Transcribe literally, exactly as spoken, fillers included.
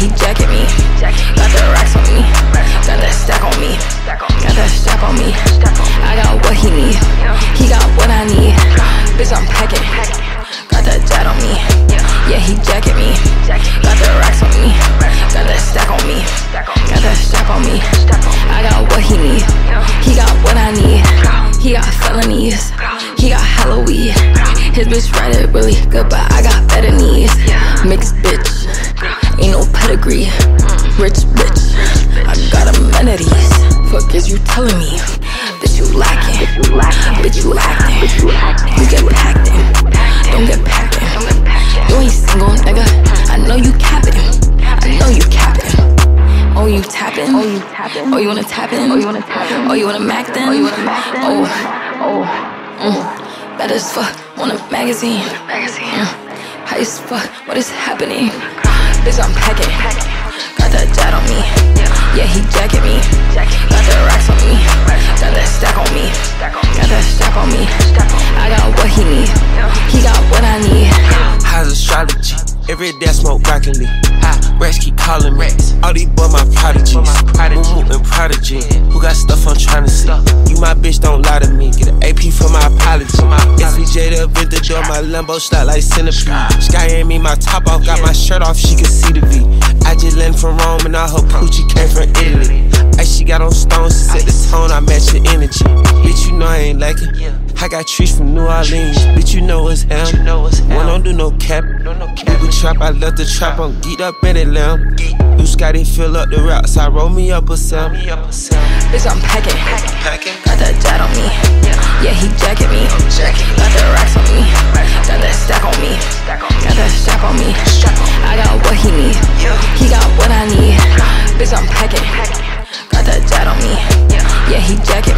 he jacket me. Got the racks on me. Got that stack on me. Got that strap on me. I got what he need. He got what I need. Bitch, I'm packing. Got that jet on me. Yeah, he jacket me. Got the racks on me. Got that stack on me. Got that strap on me. I got what he need. He got what I need. He got felonies. He got hella weed. His bitch ride it really good, but I got better knees. Mixed bitch, ain't no pedigree. Rich bitch, I got amenities. Fuck is you telling me? Bitch, you lacking. Bitch, you acting. You get packed in. Don't get packed in. You ain't single, nigga. I know you capping. I know you capping. Oh, you tapping? Oh, you tapping? Oh, you wanna tap in? Oh, you wanna tap in? Oh, you wanna mac then? Oh, you wanna mac then? Oh, oh, mm. That is fuck on a magazine. Magazine. Mm. High as fuck. What is happening? Bitch, I'm packing. Got that jet on me. Yeah, he jacket me. Got the racks on me. Got that stack on me. Got that strap on me. I got what he need. He got what I need. How's astrology? Every day I smoke broccoli. Rats keep calling me. All these boys my prodigies. Moo and Prodigy. Who got stuff I'm trying to see? You my bitch, don't lie to me. Get an A P for my apology. S C J to bid the door. My Lambo slot like centipede. Sky ain't me, my top off. Got my shirt off, she can see the V. I just landed from Rome and all her poochie came from Italy. Ice she got on stones to set the tone. I match your energy. Bitch, you know I ain't like it. I got trees from New Orleans. Bitch, you know it's him. One don't do no cap. We trap, I left the trap. I'm geeked up in it, lamb. Blue Scotty fill up the rocks. I roll me up a cell. Bitch, I'm packing. Got that jet on me. Yeah, he jacket me. Got the racks on me. Got that stack on me. Got that strap on me. I got what he need. He got what I need. Bitch, I'm packing. Got that jet on me. Yeah, he jacket